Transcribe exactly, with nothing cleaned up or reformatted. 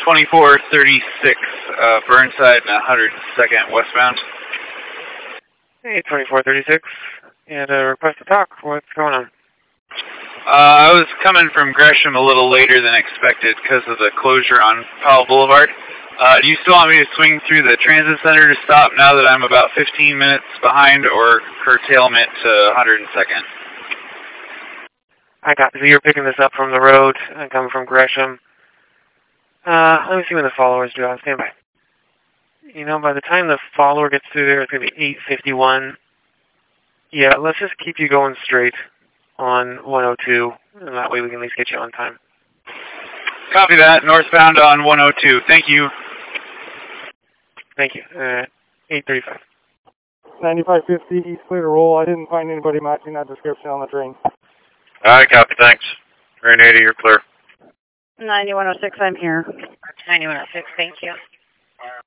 twenty-four thirty-six, uh, Burnside and one hundred second westbound. Hey, twenty-four thirty-six. And a request to talk. What's going on? Uh, I was coming from Gresham a little later than expected because of the closure on Powell Boulevard. Uh, do you still want me to swing through the transit center to stop now that I'm about fifteen minutes behind, or curtailment to one hundred second? I got. So you're picking this up from the road and coming from Gresham. Uh, let me see when the followers do. I'll stand by. You know, by the time the follower gets through there, it's going to be eight fifty-one. Yeah, let's just keep you going straight on one oh two, and that way we can at least get you on time. Copy that. Northbound on one oh two. Thank you. Thank you. Uh, eight thirty-five. ninety-five fifty East Clear Roll. I didn't find anybody matching that description on the train. All right, copy. Thanks. Train eighty, you're clear. ninety-one oh six, I'm here. ninety-one oh six, thank you.